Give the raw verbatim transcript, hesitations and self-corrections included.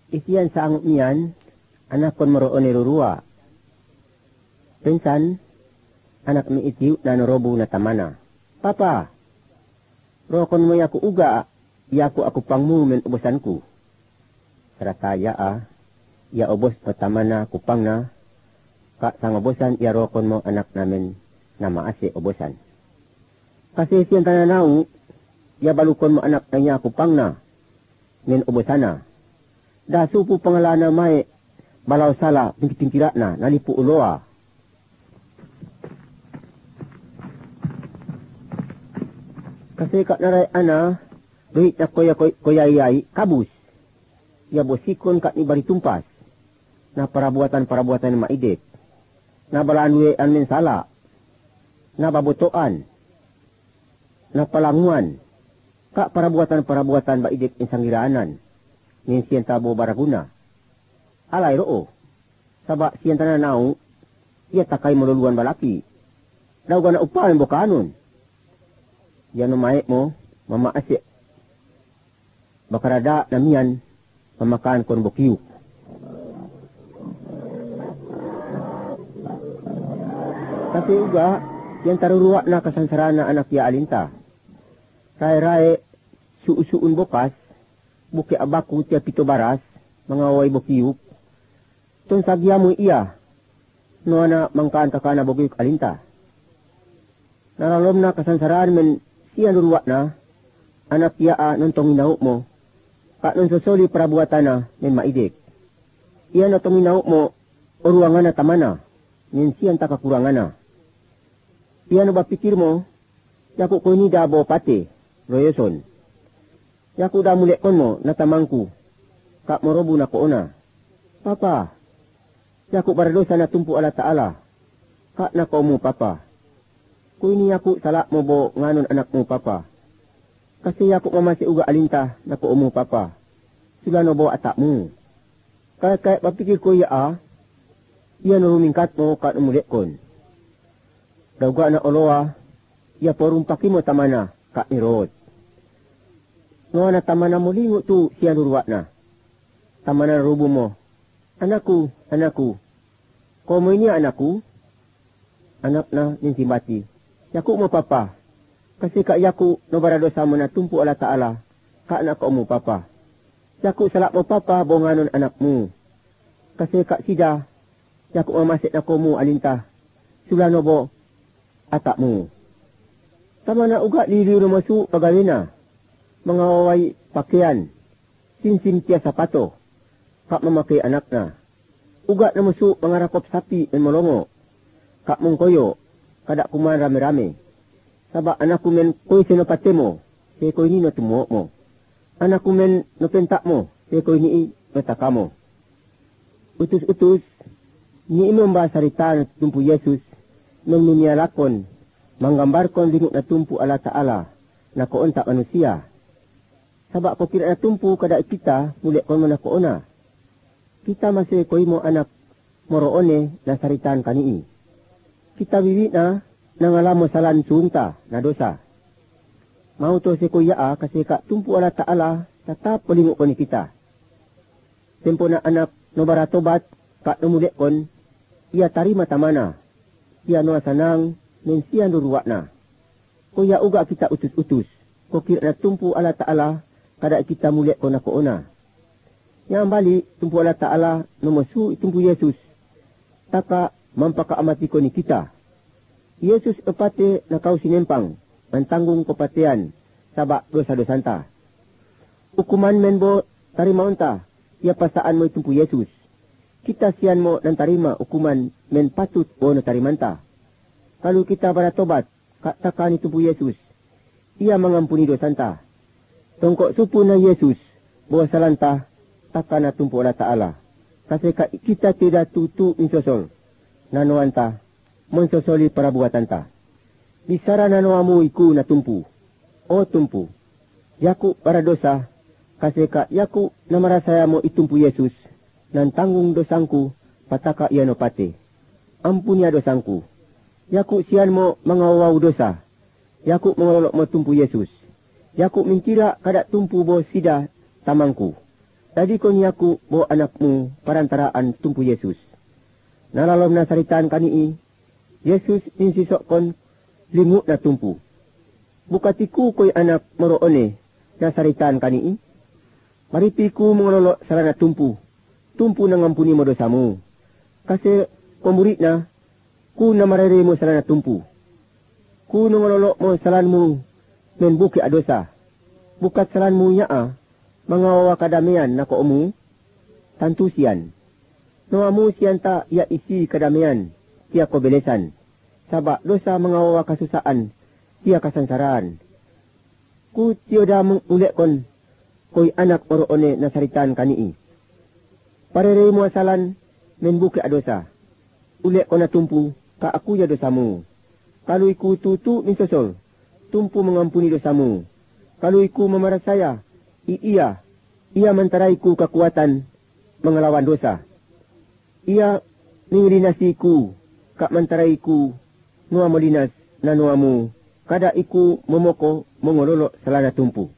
isian sa ang miyan, anak kon maro ni rurua. Pensan, anak mi itiw na norobo na tamana. Papa, rokon mo yaku uga, yaku aku pangmu men ubusanku. Sarataya ah, ya ubos o tamana kupang na, ka sang ubusan ya rokon mo anak namin na maasi ubusan. Kasi siyan tananaw, ya balukon mo anak na niya kupang na, men ubusana. Da supu pangalana may balaw sala tingkira na nalipu uloa. Kasi kak naray ana, duhit na kuya kuyayay, kabus. Ya bosikon kak ni bari tumpas. Na parabuatan-parabuatan na maidit. Na balanwe anmin sala. Na babutoan. Na palanguan. Kak parabuatan-parabuatan maidit insang giraanan. Nin siyan tabo baraguna. Alay roo. Sabak siyan tananaw, iya takay maluluan balaki. Daw ka na upahan bukanon. Yan umayit mo, mamaasi. Bakarada na miyan, mamakaan kon bukiyuk. Kasi uga, yan taruruwa na kasansarana anak ya alinta. Ray-ray, suusuun bukas, buki abaku tiya pito baras, mga way bukiyuk. Tun sagya mo iya, no na mangkaan kakana bukiyuk alinta. Naralom na kasansaraan men, siya nuruwa na, anak yaa nung tonginaw mo, ka nung susuli parabuatan na, nin maidik. Iyan na tonginaw mo, uruangan na tamana, nin siyan takakurangan na. Iyan na ba pikir mo, yaku ko ni dabo pati, royoson. Yaku da mulekon mo, natamangku, ka morobu na ko na. Papa, yaku baradosa na tumpu ala taala, ka na ko mo papa. Kuini yaku salak mo bo nganon anak mo papa. Kasi yaku mamasi uga alinta na ko mo papa. Sila no bo atak mo. Kaya kaya papikir ko ya ah, iya no rumingkat mo ka umulit kon. Dawga na oloa, iya porong paki mo tamana ka nirod. Nga na tamana mo lingo tu siya nurwat na. Tamana rubo mo. Anakku, anakku. Komo ini anakku? Anak na nintimbati. Yaku mo papa, kasi kak yaku no baradosa mo na tumpu ala ta'ala, kak anak ko mo papa. Yaku salak mo papa, bonganon anak mo. Kasi kak sida, yaku mamasit na ko mo alinta, sulano bo, atak mo. Tama na uga liliw na masu pagawina, mga waway pakaian, sinsin tiya sapato, kak mamakai anak na. Uga na masu mga rakop sapi en molongo, kak mong koyo, kada kuman rame-rame. Sabak anak kumen koy sinopate mo, se koy ni no tumuo mo. Anak kumen no pentak mo, se koy ni petaka mo. Utus-utus, ni imong ba sarita na tumpu Yesus, nung ninialakon, manggambarkon lingot na tumpu ala ta'ala, na koon tak manusia. Sabak ko kira na tumpu kada kita, mulik kon mo na koona. Kita masih koy mo anak moroone na saritaan kanii. Kita wiwi na nangalamo salan sunta na dosa. Mau to si kuya a kasi ka tumpu ala ta'ala tatap palingo ko ni kita. Tempo na anak no baratobat ka numulik kon, iya tarima tamana. Iya no sanang nin siya nuruwa na. Kuya uga kita utus-utus. Kukir na tumpu ala ta'ala kada kita mulik ko na koona. Yang balik tumpu ala ta'ala no masu tumpu Yesus. Taka mampakaamati ko ni kita. Yesus epate na kau sinempang, mentanggung kepatian, sabak dosa-dosanta. Hukuman menbo tarima unta, ia pasaan mo itumpu Yesus. Kita sian mo nan tarima hukuman men patut o na tarimanta. Kalau kita beratobat, katakan itumpu Yesus, ia mengampuni dosanta. Tongkok supu na Yesus, bawa salanta, takkan na tumpu Allah Ta'ala. Kasi kita tidak tutu insosol. Nanuanta, mensosoli parabuatanta. Bisara nanuamu iku na tumpu. O tumpu. Yaku para dosa. Kasi ka yaku na marasaya mo itumpu Yesus. Nan tanggung dosangku pataka iano pate. Ampun ya dosangku. Yaku sian mo mangawaw dosa. Yaku mengolok mo tumpu Yesus. Yaku minkira kada tumpu bo sida tamangku. Tadi ko niyaku bo anakmu parantaraan tumpu Yesus. Nalalom na saritaan kanii, Yesus ninsisok kon lingut na tumpu. Bukatiku ko'y anak moroone na saritaan kanii. Maripiku mengololok sarana tumpu. Tumpu na ngampuni mo dosamu. Kasi komurit na, ku na marere mo sarana tumpu. Ku nangololok mo salanmu men buki adosa. Bukat salanmu yaa, mangawawa kadamian na koomu, tantu siyan. Noamu siyan ta ya isi kadamian, tiya kobelesan. Sabak dosa mangawawa kasusaan, tiya kasansaran. Ku tiyoda mengulek kon, ko'y anak oroone na saritan kanii. Parere mo asalan, men buki adosa. Ulek ko na tumpu, ka aku ya dosamu. Kalau iku tutu ninsosol, tumpu mengampuni dosamu. Kalau iku memarah saya, iya, ia mentaraiku kekuatan mengelawan dosa. Ia mengirinasiku, kak mentaraiku, nuamu dinas na nuamu, kada iku memoko mengololok selana tumpu.